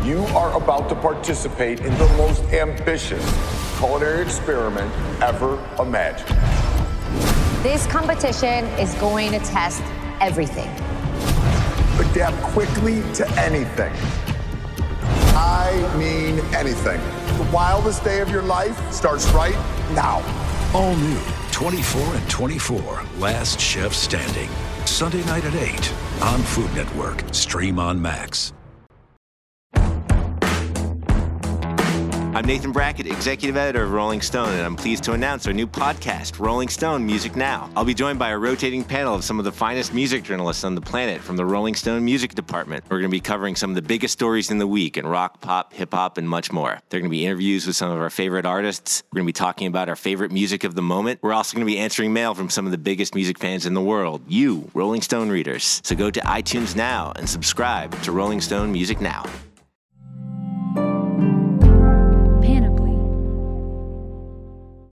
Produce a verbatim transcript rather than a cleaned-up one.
You are about to participate in the most ambitious culinary experiment ever imagined. This competition is going to test everything. Adapt quickly to anything. I mean anything. The wildest day of your life starts right now. All new, twenty-four and twenty-four, Last Chef Standing. Sunday night at eight on Food Network. Stream on Max. I'm Nathan Brackett, executive editor of Rolling Stone, and I'm pleased to announce our new podcast, Rolling Stone Music Now. I'll be joined by a rotating panel of some of the finest music journalists on the planet from the Rolling Stone Music Department. We're going to be covering some of the biggest stories in the week in rock, pop, hip-hop, and much more. There are going to be interviews with some of our favorite artists. We're going to be talking about our favorite music of the moment. We're also going to be answering mail from some of the biggest music fans in the world, you, Rolling Stone readers. So go to iTunes now and subscribe to Rolling Stone Music Now.